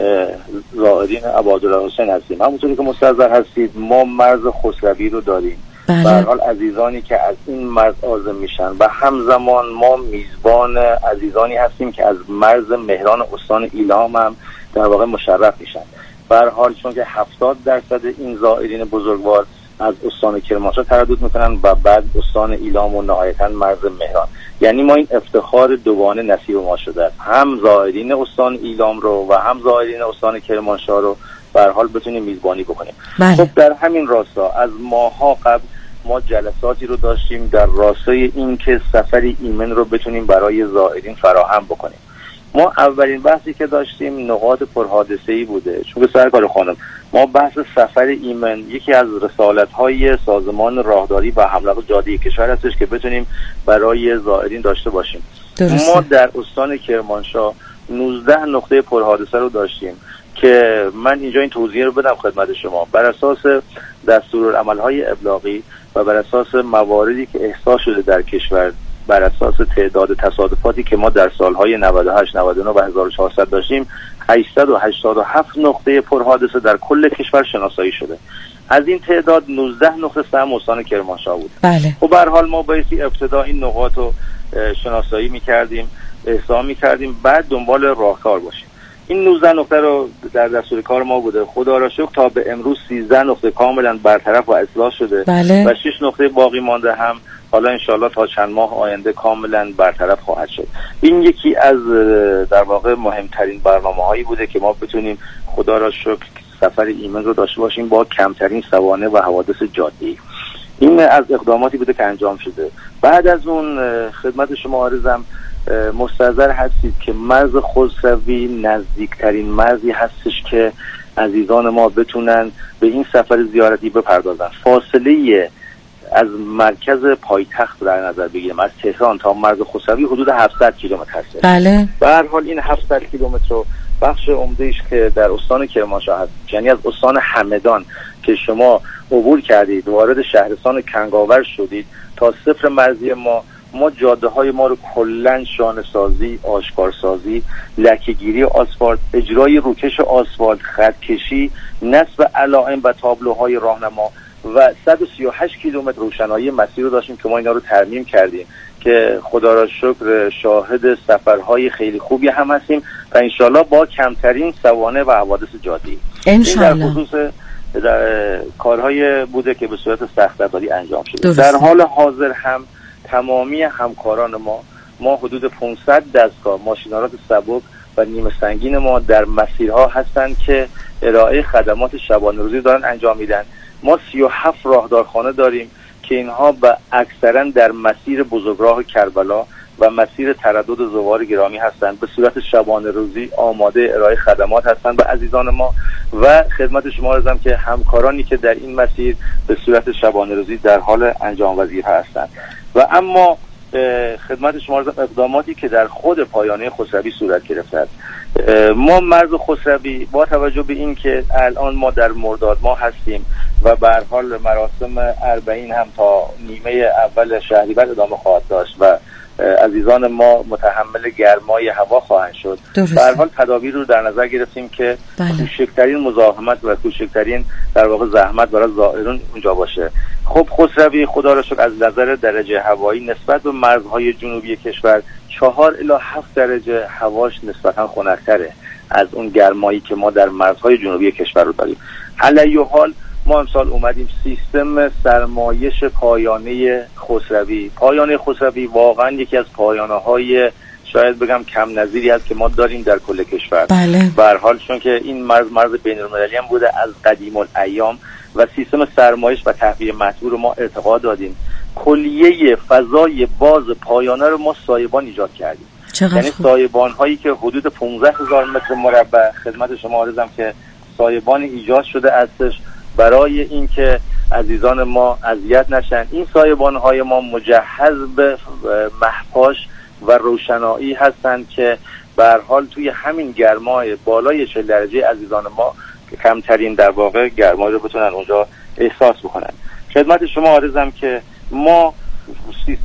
زائرین عبادالحسین هستیم. همونطوری که مستحضر هستید ما مرز خسروی رو داریم. بله. به هر حال عزیزانی که از این مرز عازم میشن و همزمان ما میزبان عزیزانی هستیم که از مرز مهران استان ایلام هم در واقع مشرف میشن. به هر حال چون که 70% این زائرین بزرگوار از استان کرمانشاه تردد میکنن و بعد استان ایلام و نهایتا مرز مهران، یعنی ما این افتخار دوگانه نصیب ما شده است، هم زائرین استان ایلام رو و هم زائرین استان کرمانشاه رو به هر حال بتونیم میزبانی بکنیم. بله. خب در همین راستا از ماها قبل ما جلساتی رو داشتیم در راستای این که سفری ایمن رو بتونیم برای زائرین فراهم بکنیم. ما اولین بحثی که داشتیم نقاط پرحادثه‌ای بوده، چون سرکار خانم ما بحث سفر ایمن یکی از رسالت‌های سازمان راهداری و حمل جاده کشور هستش که بتونیم برای زائرین داشته باشیم. درسته. ما در استان کرمانشاه 19 نقطه پرحادثه رو داشتیم که من اینجا این توضیح رو بدم خدمت شما. بر اساس دستورالعمل‌های ابلاغی و بر اساس مواردی که احساس شده در کشور، بر اساس تعداد تصادفاتی که ما در سالهای 98 99 و 1400 داشتیم، 887 نقطه پرحادثه در کل کشور شناسایی شده. از این تعداد 19 نقطه سهم استان کرمانشاه بود. بله. خب به هر حال ما بایستی ابتدا این نقاط رو شناسایی می‌کردیم، احصا می‌کردیم، بعد دنبال راهکار باشیم. این 19 نقطه رو در دستور کار ما بوده. خدا را شکر تا به امروز 13 نقطه کاملا برطرف و اصلاح شده. بله. و 6 نقطه باقی مانده هم حالا انشالله تا چند ماه آینده کاملا برطرف خواهد شد. این یکی از در واقع مهمترین برنامه‌هایی بوده که ما بتونیم خدا را شکر سفر ایمن رو داشته باشیم با کمترین سوانح و حوادث جاده‌ای. این از اقداماتی بوده که انجام شده. بعد از اون خدمت شما عرضم مستحضر هستید که مرز خسروی نزدیکترین مرزی هستش که عزیزان ما بتونن به این سفر زیارتی بپردازن. فاصله از مرکز پایتخت در نظر بگیریم از تهران تا مرز خسروی حدود 700 کیلومتر هست. بله. به هر حال این 700 کیلومتر رو بخش عمده‌اش که در استان کرمانشاه هست، یعنی از استان همدان که شما عبور کردید وارد شهرستان کنگاور شدید تا صفر مرزی ما جاده‌های ما رو کلاً شانه‌سازی، آشکارسازی، لکه‌گیری آسفالت، اجرای روکش آسفالت، خط‌کشی، نصب علائم و تابلوهای راهنما و 138 کیلومتر روشنایی مسیر رو داشتیم که ما اینا رو ترمیم کردیم که خدا را شکر شاهد سفرهای خیلی خوبی هم هستیم و انشالله با کمترین سوانح و حوادث جاده‌ای. انشالله. در خصوص در کارهای بوده که به صورت سخت‌افزاری انجام شده. درسته. در حال حاضر هم تمامی همکاران ما حدود 500 دستگاه ماشین‌آلات سبک و نیمه سنگین ما در مسیرها هستند که ارائه خدمات شبانه روزی دارن انجام میدن. ما 37 راهدارخانه داریم که اینها به اکثرا در مسیر بزرگراه کربلا و مسیر تردد زوار گرامی هستند، به صورت شبانه روزی آماده ارائه خدمات هستند به عزیزان ما و خدمت شما عرضم که همکارانی که در این مسیر به صورت شبانه روزی در حال انجام وظیفه هستند. و اما خدمت شما عرضم اقداماتی که در خود پایانه خسروی صورت گرفته است. ما مرز خسروی با توجه به این که الان ما در مرداد ماه هستیم و به هر حال مراسم اربعین هم تا نیمه اول شهریور ادامه خواهد داشت و عزیزان ما متحمل گرمای هوا خواهند شد. به هر حال تدابیر رو در نظر گرفتیم که کوچکترین مزاحمت و کوچکترین در واقع زحمت برای زائران اونجا باشه. خب خسروی خدا را شکر از نظر درجه هوایی نسبت به مرزهای جنوبی کشور 4 الی 7 درجه هواش نسبتا خنک‌تره از اون گرمایی که ما در مرزهای جنوبی کشور رو داریم. علی حال ما امسال اومدیم سیستم سرمایش پایانه خسروی واقعا یکی از پایانه‌های شاید بگم کم نظیری است که ما داریم در کل کشور. بله. به هر حال چون که این مرز بین‌المللی هم بوده از قدیم الایام و سیستم سرمایش و تهویه مطبوع رو ما ارتقا دادیم. کلیه فضای باز پایانه رو ما سایبان ایجاد کردیم. یعنی سایبان هایی که حدود 15,000 متر مربع خدمت شما عرضم که سایبان ایجاد شده استش برای اینکه عزیزان ما اذیت نشن. این سایبان‌های ما مجهز به محپاش و روشنایی هستند که به هر حال توی همین گرمای بالای 40 درجه عزیزان ما که کمترین در واقع گرمای رو بتونن اونجا احساس بکنن. خدمت شما عرضم که ما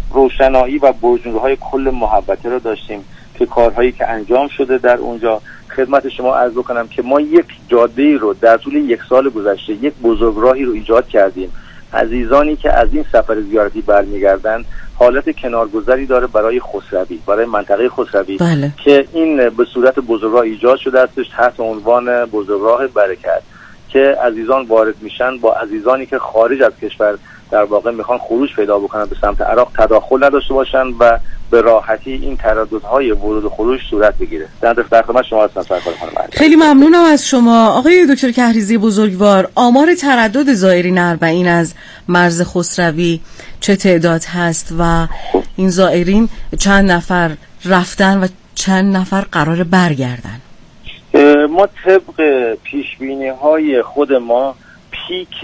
روشنایی و برج‌نورهای کل محوطه رو داشتیم که کارهایی که انجام شده در اونجا خدمت شما عرض بکنم که ما یک جاده رو در طول یک سال گذشته، یک بزرگراهی رو ایجاد کردیم. عزیزانی که از این سفر زیارتی برمیگردند حالت کنارگذری داره برای خسروی، برای منطقه خسروی. بله. که این به صورت بزرگراه ایجاد شده استش تحت عنوان بزرگراه برکت که عزیزان وارد میشن با عزیزانی که خارج از کشور در واقع میخوان خروج پیدا بکنن به سمت عراق تداخل نداشته باشن و به راحتی این ترددهای ورود و خروج صورت بگیره. در خدمت شما هستم سرکار خانم. خیلی ممنونم از شما آقای دکتر کهریزی بزرگوار. آمار تردد زائرین اربعین از مرز خسروی چه تعداد هست و این زائرین چند نفر رفتن و چند نفر قرار برگردن؟ ما طبق پیشبینی‌های خود ما پیک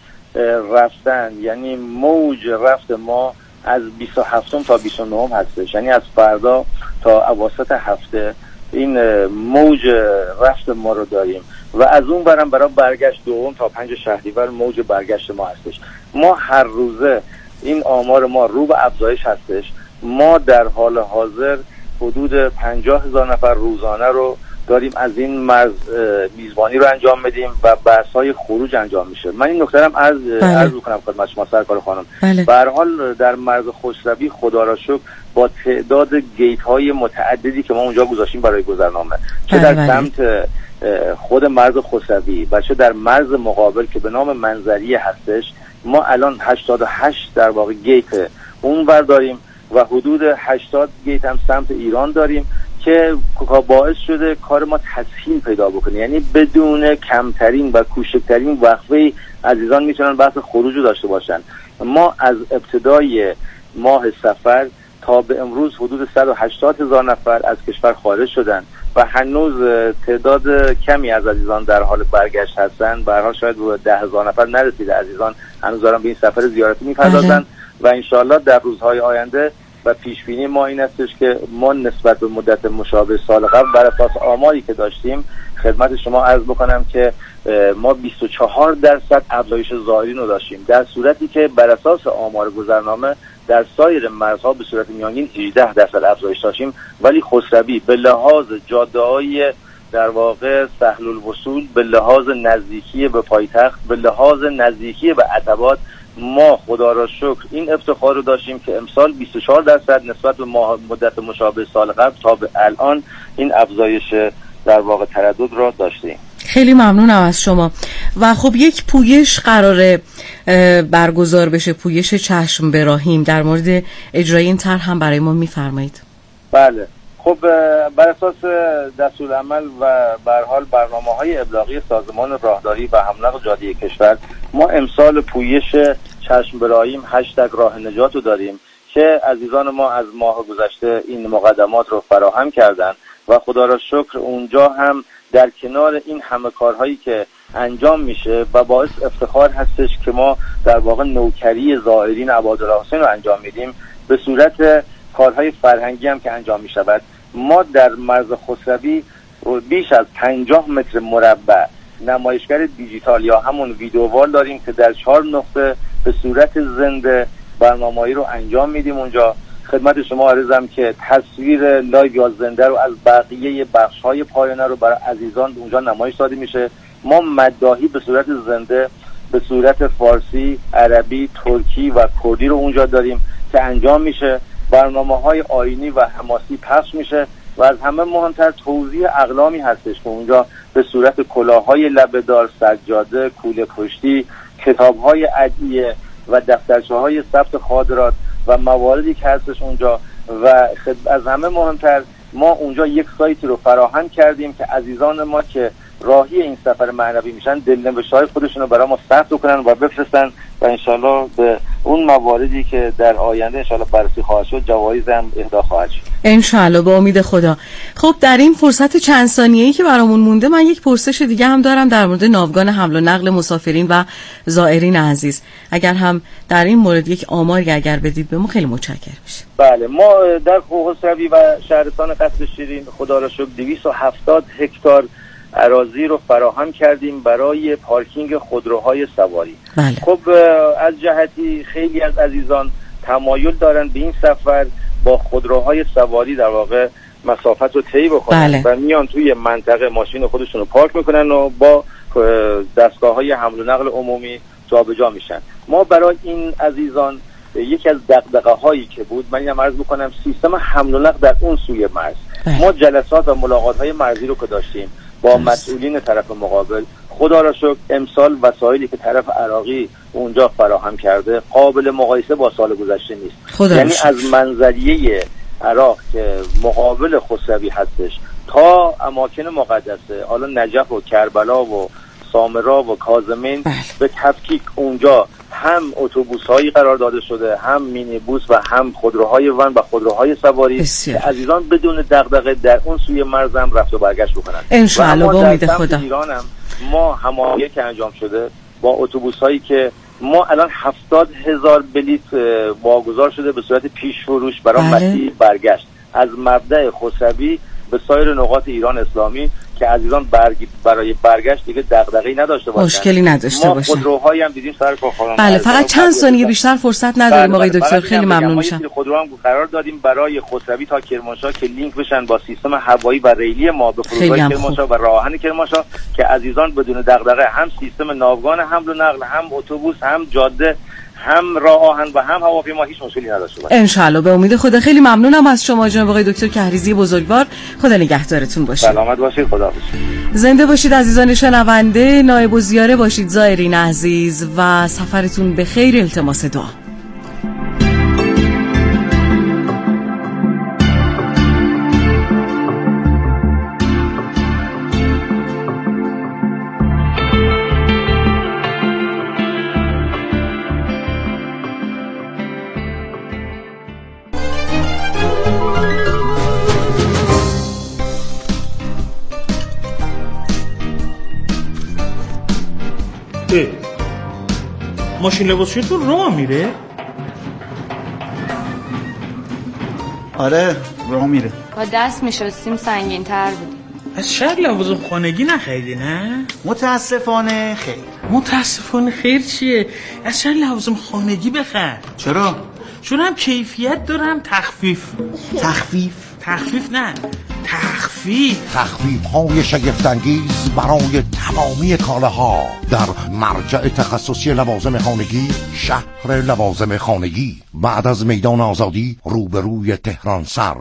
رفتن، یعنی موج رفت ما از 27 تا 29 هستش، یعنی از فردا تا اواسط هفته این موج رفت ما رو داریم و از اون برم برای برگشت دوم تا 5 شهریور موج برگشت ما هستش. ما هر روزه این آمار ما رو به افزایش هستش. ما در حال حاضر حدود 50,000 نفر روزانه رو داریم از این مرز میزبانی رو انجام میدیم و بحث‌های خروج انجام میشه. من این نکته هم عرض کنم خدمت شما سرکار خانم. به هر حال در مرز خسروی خدا را شکر با تعداد گیت‌های متعددی که ما اونجا گذاشتیم برای گذرنامه، چه در سمت خود مرز خسروی و چه در مرز مقابل که به نام منظریه هستش، ما الان 88 در واقع گیت اونور داریم و حدود 80 گیت هم سمت ایران داریم که باعث شده کار ما تسهیل پیدا بکنه، یعنی بدون کمترین و کوچکترین وقفه عزیزان میتونن بحث خروج رو داشته باشن. ما از ابتدای ماه صفر تا به امروز حدود 180,000 نفر از کشور خارج شدن و هنوز تعداد کمی از عزیزان در حال برگشت هستن. به هر حال شاید 10,000 نفر نرسیده عزیزان هنوز دارن به این سفر زیارتی میپردازن و انشالله در روزهای آینده و پیشبینی ما این استش که ما نسبت به مدت مشابه سال قبل بر اساس آماری که داشتیم خدمت شما عرض بکنم که ما 24% افزایش زائرین رو داشتیم، در صورتی که بر اساس آمار گذرنامه در سایر مرزها به صورت میانگین 18% افزایش داشتیم. ولی خسروی به لحاظ جاده‌های در واقع سهل الوصول، به لحاظ نزدیکی به پایتخت، به لحاظ نزدیکی به عتبات، ما خدا را شکر این افتخار رو داشتیم که امسال 24% نسبت به مدت مشابه سال قبل تا به الان این افزایش در واقع تردد را داشتیم. خیلی ممنونم از شما. و خب یک پویش قراره برگزار بشه، پویش چشم براهیم، در مورد اجرای این طرح هم برای ما میفرمایید؟ بله، خب بر اساس دستورالعمل و به هر حال برنامه‌های ابلاغی سازمان راهداری و حمل جاده‌ای کشور ما امسال پویش چشم براهیم #راه نجات رو داریم که عزیزان ما از ماه گذشته این مقدمات رو فراهم کردن و خدا را شکر اونجا هم در کنار این همه کارهایی که انجام میشه و باعث افتخار هستش که ما در واقع نوکری زائرین عبادالحسین رو انجام میدیم، به صورت کارهای فرهنگی هم که انجام میشود. ما در مرز خسروی بیش از 50 متر مربع نمایشگر دیجیتال یا همون ویدیووال داریم که در 4 نقطه به صورت زنده برنامه‌ای رو انجام میدیم اونجا. خدمت شما عرضم که تصویر لایو یا زنده رو از بقیه بخش‌های پایانه رو برای عزیزان اونجا نمایش داده میشه. ما مداحی به صورت زنده به صورت فارسی، عربی، ترکی و کردی رو اونجا داریم که انجام میشه. برنامه‌های آیینی و حماسی پخش میشه و از همه مهمتر توزیع اقلامی هستش که اونجا به صورت کلاه‌های لبه‌دار، سجاده، کوله پشتی، کتاب‌های ادعیه و دفترچه‌های ثبت خاطرات و مواردی که هستش اونجا. و از همه مهمتر ما اونجا یک سایتی رو فراهم کردیم که عزیزان ما که راهی این سفر معنوی میشن دلنوشته‌های خودشون رو برای ما ثبت کنن و بفرستن و انشالله به اون مواردی که در آینده انشالله بررسی خواهد شد جوایز هم اهدا خواهد شد انشالله به امید خدا. خب در این فرصت چند ثانیه‌ای که برامون مونده من یک پرسش دیگه هم دارم در مورد ناوگان حمل و نقل مسافرین و زائرین عزیز. اگر هم در این مورد یک آماری اگر بدید به ما خیلی متشکرم میشم. بله، ما در خسروی و شهرستان قصر شیرین خدا را شکر 270 هکتار اراضی رو فراهم کردیم برای پارکینگ خودروهای سواری. بله. خب از جهتی خیلی از عزیزان تمایل دارن به این سفر با خودروهای سواری در واقع مسافت رو طی بکنن و میان توی منطقه ماشین خودشون رو پارک میکنن و با دستگاه‌های حمل و نقل عمومی جابجا میشن. ما برای این عزیزان یکی از دغدغه‌هایی که بود، من اینم عرض بکنم، سیستم حمل و نقل در اون سوی مرز. ما جلسات و ملاقات‌های مرزی رو که داشتیم با مسئولین طرف مقابل، خدا را شکر امسال وسایلی که طرف عراقی اونجا فراهم کرده قابل مقایسه با سال گذشته نیست. یعنی از منظریه عراق که مقابل خسروی هستش تا اماکن مقدسه، حالا نجف و کربلا و سامرا و کاظمین، به تفکیک اونجا هم اتوبوس‌هایی قرار داده شده، هم مینی بوس و هم خودروهای ون و خودروهای سواری که عزیزان بدون دغدغه در اون سوی مرزم رفت و برگشت بکنن. انشاءالله با امید خدا. ایران هم ما هماهنگی که انجام شده با اتوبوس‌هایی که ما الان 70,000 بلیت واگذار شده به صورت پیش فروش برای مسیر برگشت از مبدأ خسروی به سایر نقاط ایران اسلامی که عزیزان برای برگشت دیگه دغدغه‌ای نداشته باشن، مشکلی نداشته باشن. ما خودروهایی هم دیدیم سر کارخانه. بله، فقط چند ثانیه بیشتر فرصت نداریم آقای دکتر، خیلی ممنون میشم. خودرو هم قرار دادیم برای خسروی تا کرمانشاه که لینک بشن با سیستم هوایی و ریلی ما به فرودگاه کرمانشاه و راه آهن کرمانشاه که عزیزان بدون دغدغه هم سیستم ناوگان حمل و نقل، هم اتوبوس، هم جاده، هم راه آهن و هم هواپیما هیچ مشکلی نداشته باشه. ان شاء الله به امید خدا. خیلی ممنونم از شما جناب آقای دکتر کهریزی بزرگوار. خدا نگهدارتون باشه. سلامت باشید. خدا حافظ. زنده باشید عزیزان شنونده. نایب الزیاره باشید زائرین عزیز و سفرتون به خیر. التماس دعا. ماشین لباسشویتون راه میره؟ آره راه میره. با دست میشستیم سنگین تر بود. از شهر لوازم خانگی نخریدی نه؟ متاسفانه خیر. متاسفانه خیر چیه؟ از شهر لوازم خانگی بخر. چرا؟ چون هم کیفیت دارم تخفیف نه تخفیف های شگفت‌انگیز برای تمامی کالاها در مرجع تخصصی لوازم خانگی، شهر لوازم خانگی، بعد از میدان آزادی روبروی تهران سر.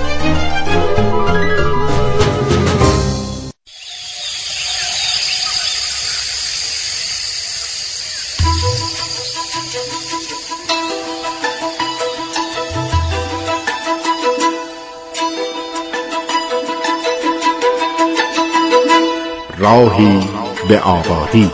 راهی به آبادی.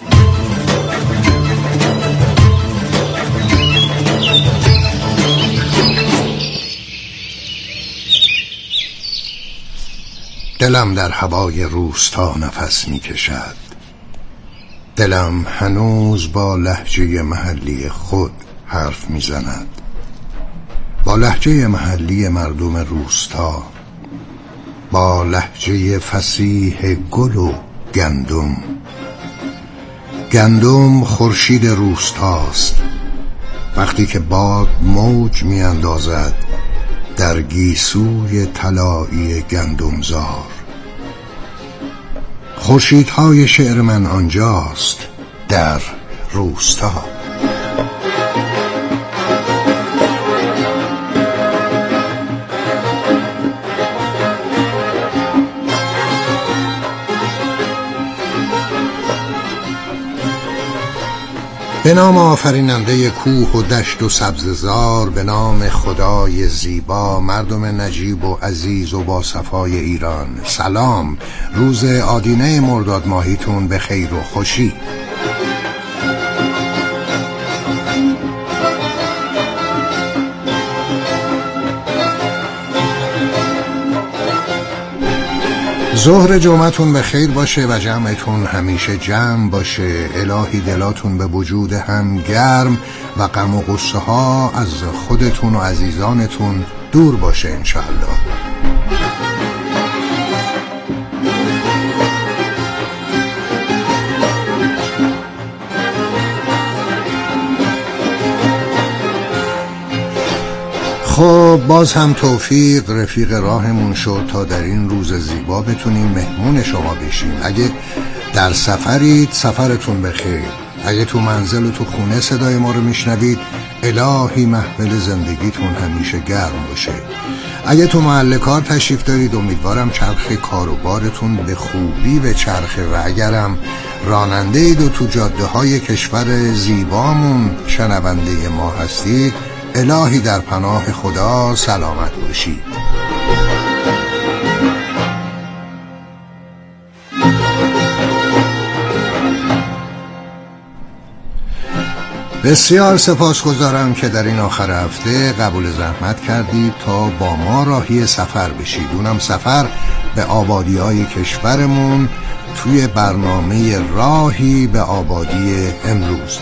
دلم در هوای روستا نفس می کشد. دلم هنوز با لهجه محلی خود حرف می زند، با لهجه محلی مردم روستا، با لهجه فصیح گل و گندم خورشید روستاست. وقتی که باد موج می اندازد در گیسوی طلایی گندمزار، خورشیدهای شعر من آنجاست، در روستا. به نام آفریننده کوه و دشت و سبززار، به نام خدای زیبا، مردم نجیب و عزیز و با صفای ایران، سلام. روز آدینه مرداد ماهیتون به خیر و خوشی. ظهر جمعتون به خیر باشه و جمعتون همیشه جمع باشه. الهی دلاتون به وجود هم گرم و غم و غصه ها از خودتون و عزیزانتون دور باشه انشاءالله. خب باز هم توفیق رفیق راهمون شد تا در این روز زیبا بتونیم مهمون شما بشیم. اگه در سفرید سفرتون بخیر. اگه تو منزل و تو خونه صدای ما رو میشنوید الهی محفل زندگیتون همیشه گرم باشه. اگه تو محل کار تشریف دارید امیدوارم چرخ کار و بارتون به خوبی به چرخه و اگرم راننده اید و تو جاده های کشور زیبامون شنونده ما هستید الهی در پناه خدا سلامت باشید. بسیار سپاسگزارم که در این آخر هفته قبول زحمت کردید تا با ما راهی سفر بشید، اونم سفر به آبادی‌های کشورمون توی برنامه راهی به آبادی امروز.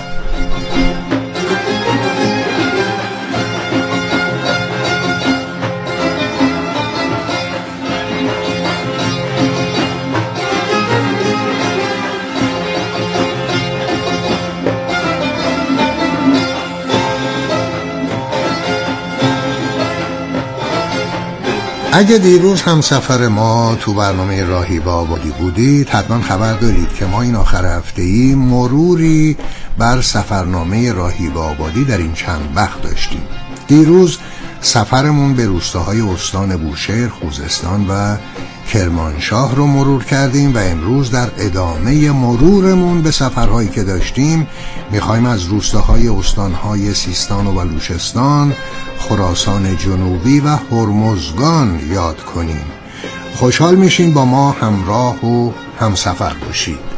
اگه دیروز هم سفر ما تو برنامه راهی به آبادی بودید حتما خبر دارید که ما این آخر هفته‌ای مروری بر سفرنامه راهی به آبادی در این چند وقت داشتیم. دیروز سفرمون به روستاهای استان بوشهر، خوزستان و کرمانشاه رو مرور کردیم و امروز در ادامه مرورمون به سفرهایی که داشتیم میخوایم از روستاهای استانهای سیستان و بلوچستان، خراسان جنوبی و هرمزگان یاد کنیم. خوشحال میشیم با ما همراه و همسفر باشید.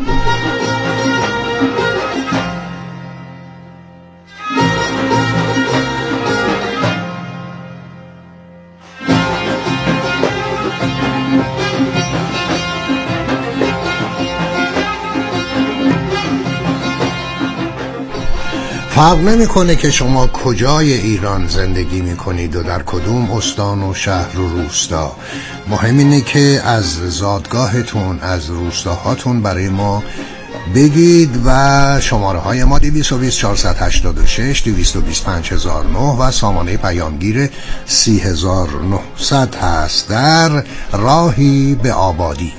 فرق نمی‌کنه که شما کجای ایران زندگی میکنید و در کدوم استان و شهر و روستا. مهم اینه که از زادگاهتون، از روستاهاتون برای ما بگید و شماره های ما 220 486 225009 و سامانه پیامگیر 30900 هست در راهی به آبادی.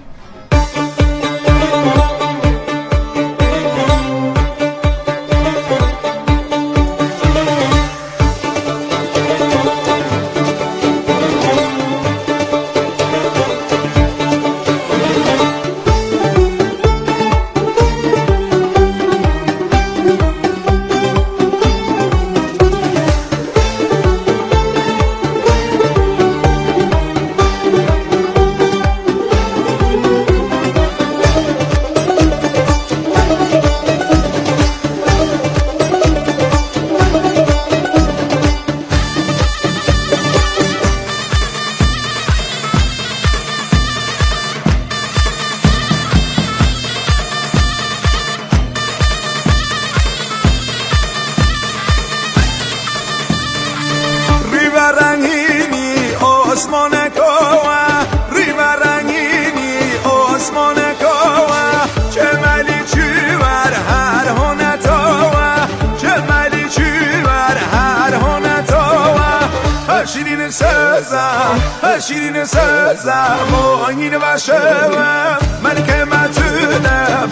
شیرین سزم و آینه و شوم من که متونم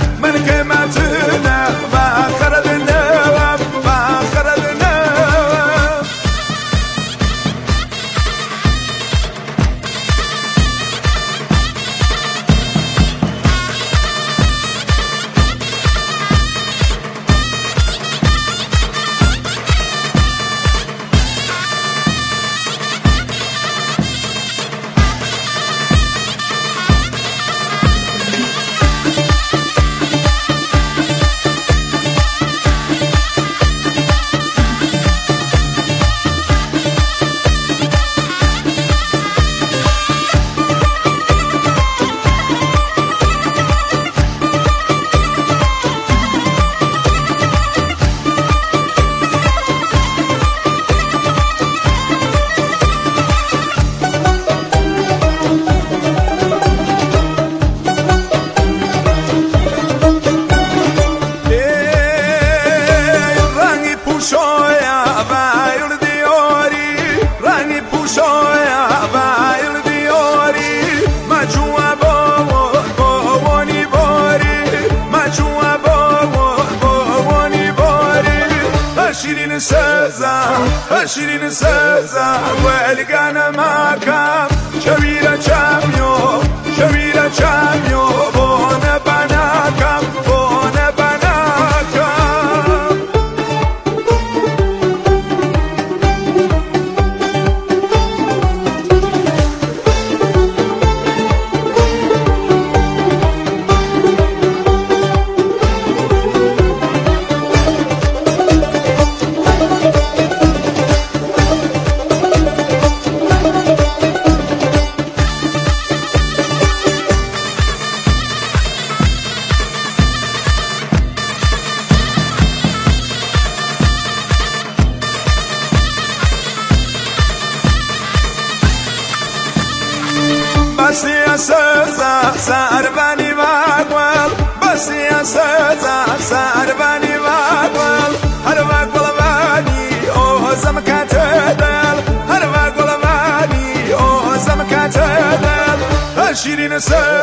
و خرد نوم شیرین سزم ولی گنه مکم شویره چمیو شویره چمیو بونه بنکم بونه بنکم سر بنی وقل بسی سر بنی وقل هر وقل بنی او زم کتدل هر وقل بنی او زم کتدل شیرین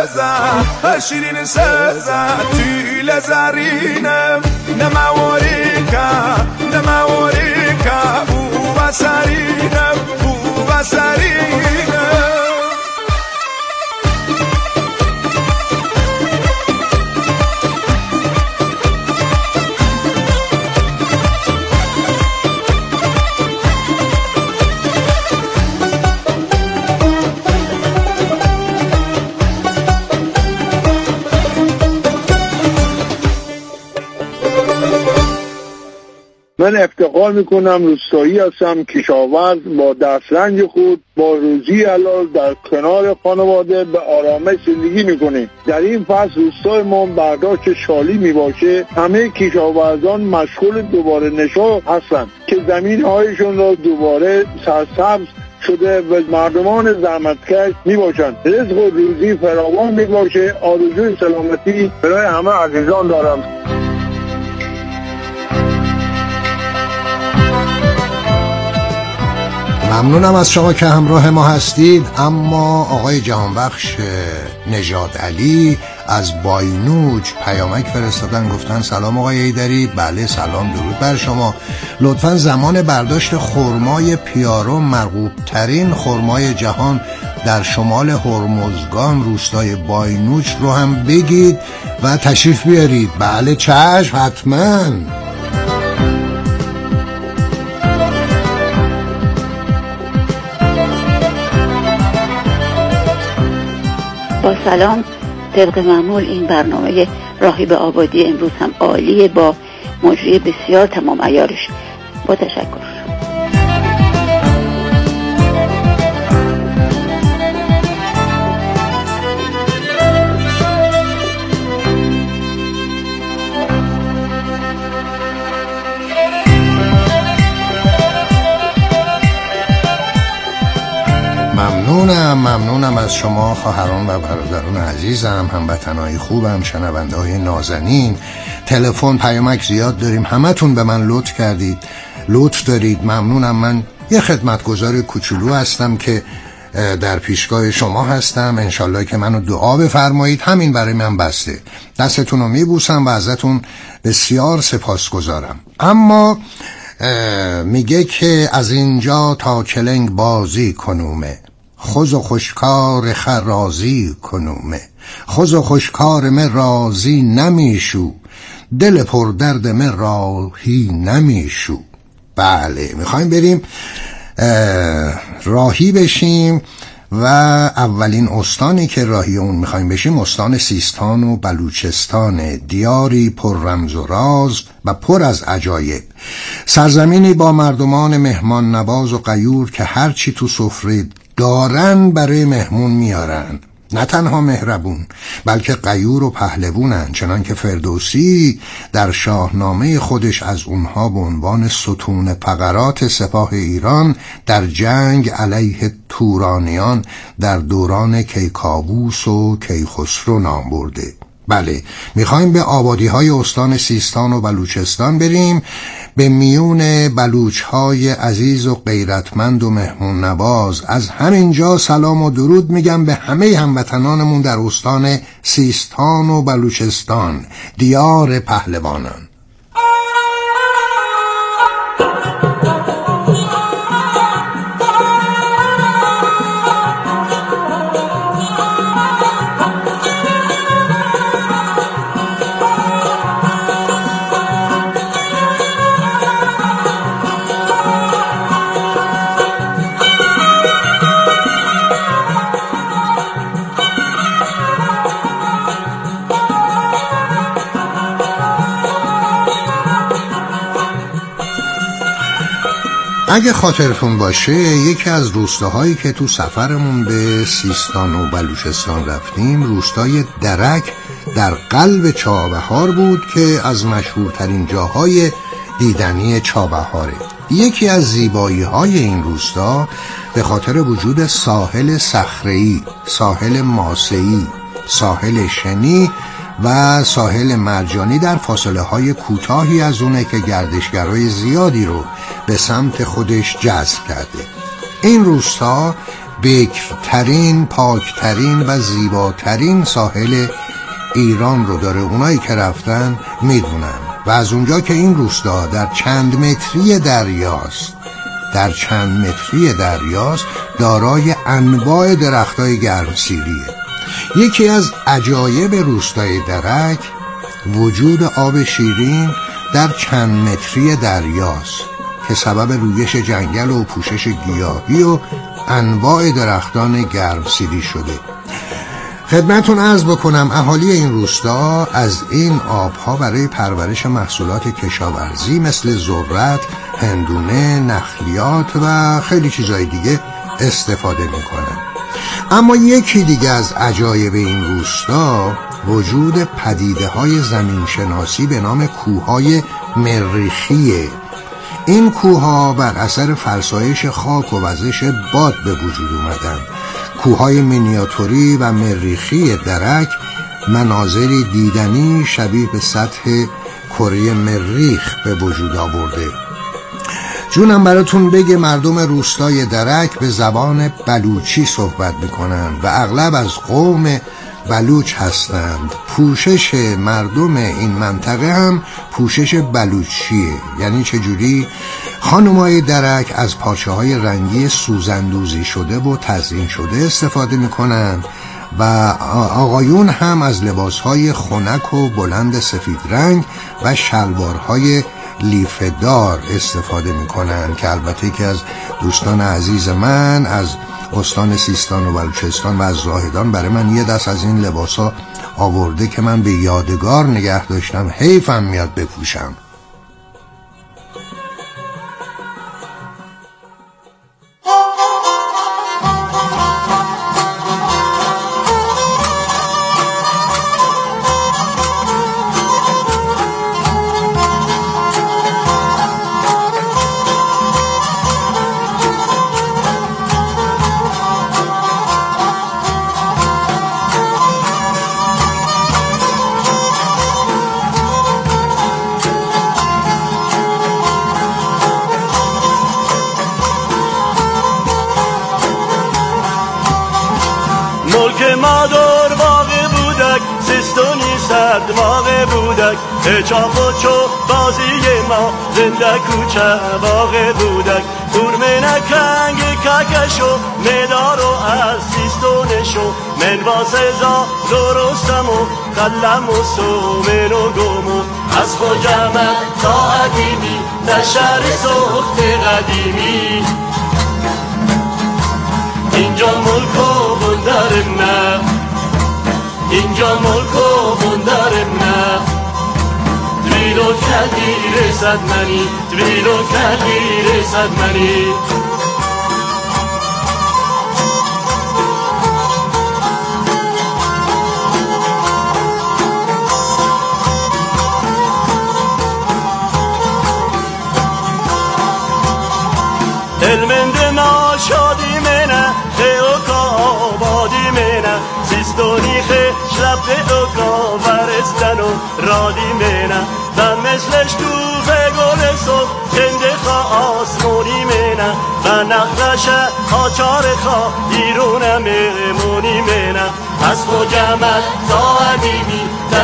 سزا تیل زرینم نماوریکا بو بسرینم من افتخار میکنم روستایی هستم، کشاورز با دسترنج خود با روزی حلال در کنار خانواده به آرامش زندگی میکنیم. در این فصل روستای ما برداشت شالی میباشه. همه کشاورزان مشغول دوباره نشو هستند که زمین هایشون را دوباره سرسبز شده و مردمان زحمتکش میباشند. رزق و روزی فراوان میباشه. آرزوی سلامتی برای همه عزیزان دارم. ممنونم از شما که همراه ما هستید. اما آقای جهانبخش نژاد علی از باینوج پیامک فرستادن، گفتن سلام آقای ایدری. بله سلام، درود بر شما. لطفا زمان برداشت خرمای پیارو، مرغوب ترین خرمای جهان، در شمال هرمزگان روستای باینوج رو هم بگید و تشریف بیارید. بله چشم، حتما. با سلام. طبق معمول این برنامه راهی به آبادی امروز هم عالیه، با مجری بسیار تمام عیارش. با تشکر. ممنونم از شما خواهران و برادران عزیزم، هموطنای خوبم، شنونده های نازنین. تلفن پیامک زیاد داریم، همتون به من لطف کردید، لطف دارید. ممنونم. من یه خدمتگزار کوچولو هستم که در پیشگاه شما هستم. انشالله که منو دعا بفرمایید، همین برای من بسته. دستتون رو میبوسم و ازتون بسیار سپاسگزارم. اما میگه که از اینجا تا کلنگ بازی کنومه، خوز و خوشکار خرازی کنومه، خوز و خوشکار من رازی نمیشو، دل پر درد من راهی نمیشو. بله میخوایم بریم راهی بشیم و اولین استانی که راهی اون میخوایم بشیم استان سیستان و بلوچستان، دیاری پر رمز و راز و پر از عجایب، سرزمینی با مردمان مهمان نواز و غیور که هرچی تو سفره دارن برای مهمون میارن. نه تنها مهربون بلکه غیور و پهلوونن، چنان که فردوسی در شاهنامه خودش از اونها به عنوان ستون فقرات سپاه ایران در جنگ علیه تورانیان در دوران کیکاووس و کیخسرو نام برده. بله میخوایم به آبادی های استان سیستان و بلوچستان بریم، به میون بلوچ های عزیز و غیرتمند و مهمون نواز. از همینجا سلام و درود میگم به همه هموطنانمون در استان سیستان و بلوچستان، دیار پهلوانان. اگه خاطرتون باشه یکی از روستاهایی که تو سفرمون به سیستان و بلوچستان رفتیم روستای درک در قلب چابهار بود که از مشهورترین جاهای دیدنی چابهاره. یکی از زیبایی های این روستا به خاطر وجود ساحل صخره‌ای، ساحل ماسه‌ای، ساحل شنی و ساحل مرجانی در فاصله های کوتاهی از اونه که گردشگرای زیادی رو به سمت خودش جذب کرده. این روستا بکرترین، پاکترین و زیباترین ساحل ایران رو داره. اونایی که رفتن میدونن. و از اونجا که این روستا در چند متری دریاست دارای انواع درختای گرمسیریه. یکی از عجایب روستای درک وجود آب شیرین در چند متری دریاست که سبب رویش جنگل و پوشش گیاهی و انواع درختان گرمسیری شده. خدمتون عرض بکنم اهالی این روستا از این آبها برای پرورش محصولات کشاورزی مثل ذرت، هندونه، نخلیات و خیلی چیزای دیگه استفاده میکنن. اما یکی دیگه از عجایب این روستا وجود پدیده‌های زمینشناسی به نام کوههای مریخیه. این کوهها بر اثر فرسایش خاک و وزش باد به وجود اومدن. کوههای مینیاتوری و مریخی درک مناظری دیدنی شبیه به سطح کره مریخ به وجود آورده. جونم براتون بگه مردم روستای درک به زبان بلوچی صحبت میکنن و اغلب از قوم بلوچ هستند. پوشش مردم این منطقه هم پوشش بلوچیه. یعنی چجوری؟ خانمای درک از پارچه‌های رنگی سوزندوزی شده و تزیین شده استفاده میکنن و آقایون هم از لباسهای خنک و بلند سفید رنگ و شلوارهای لیفه‌دار استفاده میکنن که البته که از دوستان عزیز من از استان سیستان و بلوچستان و از زاهدان برای من یه دست از این لباسا آورده که من به یادگار نگه داشتم. حیفم میاد بپوشم. مادر باغ بودک سیستونی سرد باغ بودک چاپ و چو بازی ما زنده کوچه باغ بودک دورمنه کنگ ککشو مدارو از سیستونشو من واسزا درستم و قلم و سومن و گمو از خوجمه تا عدیمی در شهر سخت قدیمی اینجا ملک و بندرم نه اینجا ملک و بندرم نه دویلو کلی رسد منی دویلو کلی رسد منی علمند ناشادی منه خیوکا آبادی منه سیستونی خی شلب اوکا ورستن و رادی منه من مثلش تو فگل صبح کنده خوا آسمونی منه من نخلشه آچار خوا ایرون مهمونی منه از خوجمت تا عدیمی